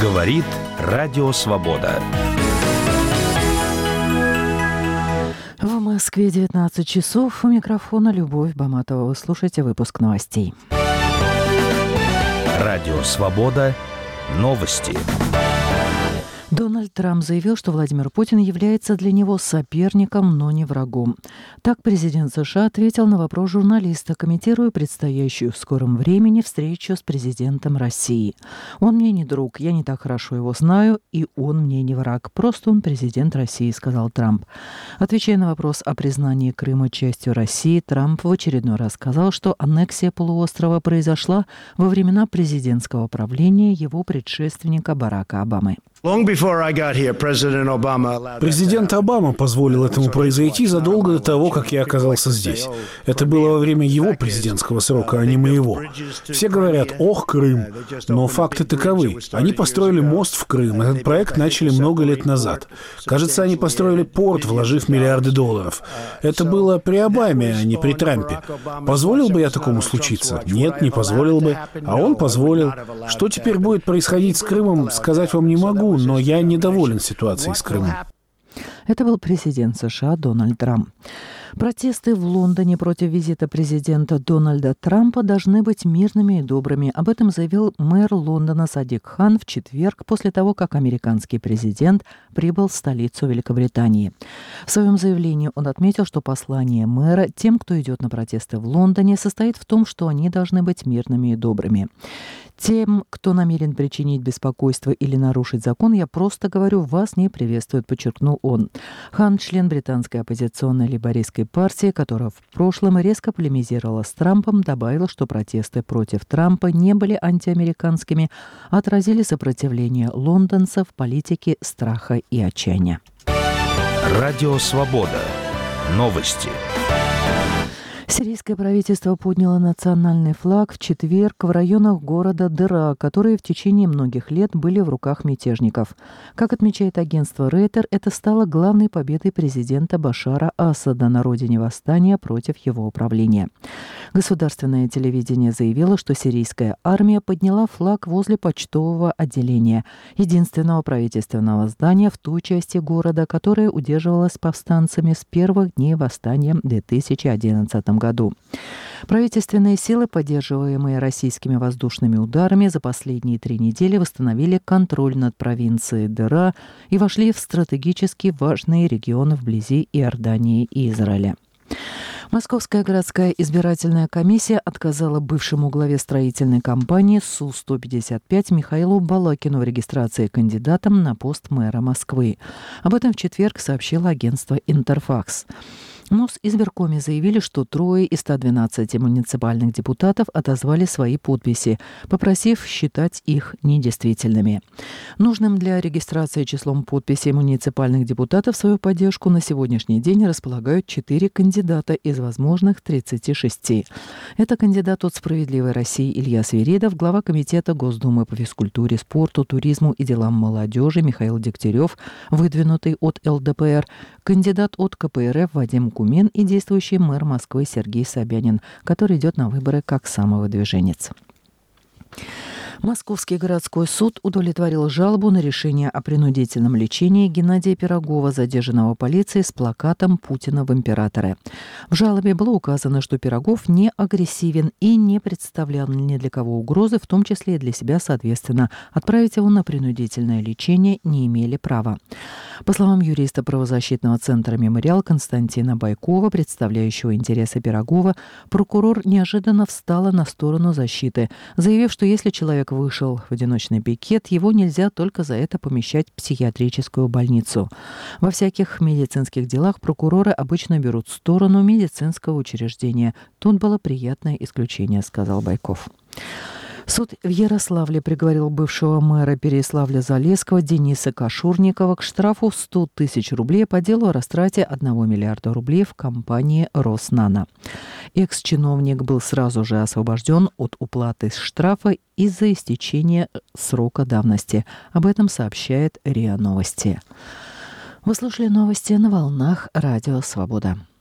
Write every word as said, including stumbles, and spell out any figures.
Говорит Радио Свобода. В Москве девятнадцать часов. У микрофона Любовь Баматова. Вы слушаете выпуск новостей. Радио Свобода. Новости. Дональд Трамп заявил, что Владимир Путин является для него соперником, но не врагом. Так президент США ответил на вопрос журналиста, комментируя предстоящую в скором времени встречу с президентом России. «Он мне не друг, я не так хорошо его знаю, и он мне не враг. Просто он президент России», — сказал Трамп. Отвечая на вопрос о признании Крыма частью России, Трамп в очередной раз сказал, что аннексия полуострова произошла во времена президентского правления его предшественника Барака Обамы. Президент Обама позволил этому произойти задолго до того, как я оказался здесь. Это было во время его президентского срока, а не моего. Все говорят: «Ох, Крым!» Но факты таковы. Они построили мост в Крым. Этот проект начали много лет назад. Кажется, они построили порт, вложив миллиарды долларов. Это было при Обаме, а не при Трампе. Позволил бы я такому случиться? Нет, не позволил бы. А он позволил. Что теперь будет происходить с Крымом, сказать вам не могу, но я недоволен ситуацией с Крымом. Это был президент США Дональд Трамп. Протесты в Лондоне против визита президента Дональда Трампа должны быть мирными и добрыми. Об этом заявил мэр Лондона Садик Хан в четверг после того, как американский президент прибыл в столицу Великобритании. В своем заявлении он отметил, что послание мэра тем, кто идет на протесты в Лондоне, состоит в том, что они должны быть мирными и добрыми. Тем, кто намерен причинить беспокойство или нарушить закон, я просто говорю, вас не приветствует, подчеркнул он. Хан, член британской оппозиционной лейбористской партии, которая в прошлом резко полемизировала с Трампом, добавил, что протесты против Трампа не были антиамериканскими, а отразили сопротивление лондонцев политике страха и отчаяния. Радио Свобода. Новости. Сирийское правительство подняло национальный флаг в четверг в районах города Дера, которые в течение многих лет были в руках мятежников. Как отмечает агентство Рейтер, это стало главной победой президента Башара Асада на родине восстания против его управления. Государственное телевидение заявило, что сирийская армия подняла флаг возле почтового отделения, единственного правительственного здания в той части города, которое удерживалось повстанцами с первых дней восстания в две тысячи одиннадцатом году. Правительственные силы, поддерживаемые российскими воздушными ударами, за последние три недели восстановили контроль над провинцией Дера и вошли в стратегически важные регионы вблизи Иордании и Израиля. Московская городская избирательная комиссия отказала бывшему главе строительной компании Су сто пятьдесят пять Михаилу Балакину в регистрации кандидатом на пост мэра Москвы. Об этом в четверг сообщило агентство «Интерфакс». В Мосизбиркоме заявили, что трое из ста двенадцати муниципальных депутатов отозвали свои подписи, попросив считать их недействительными. Нужным для регистрации числом подписей муниципальных депутатов свою поддержку на сегодняшний день располагают четыре кандидата из возможных тридцати шести. Это кандидат от «Справедливой России» Илья Свиридов, глава комитета Госдумы по физкультуре, спорту, туризму и делам молодежи Михаил Дегтярев, выдвинутый от эл дэ пэ эр, кандидат от ка пэ эр эф Вадим Кумен и действующий мэр Москвы Сергей Собянин, который идет на выборы как самовыдвиженец. Московский городской суд удовлетворил жалобу на решение о принудительном лечении Геннадия Пирогова, задержанного полицией с плакатом «Путина в императоры». В жалобе было указано, что Пирогов не агрессивен и не представлял ни для кого угрозы, в том числе и для себя, соответственно. Отправить его на принудительное лечение не имели права. По словам юриста правозащитного центра «Мемориал» Константина Байкова, представляющего интересы Пирогова, прокурор неожиданно встала на сторону защиты, заявив, что если человек вышел в одиночный пикет, его нельзя только за это помещать в психиатрическую больницу. Во всяких медицинских делах прокуроры обычно берут сторону медицинского учреждения. Тут было приятное исключение, сказал Байков. Суд в Ярославле приговорил бывшего мэра Переяславля-Залесского Дениса Кашурникова к штрафу в сто тысяч рублей по делу о растрате одного миллиарда рублей в компании «Роснано». Экс-чиновник был сразу же освобожден от уплаты штрафа из-за истечения срока давности. Об этом сообщает РИА Новости. Вы слушали новости на волнах Радио Свобода.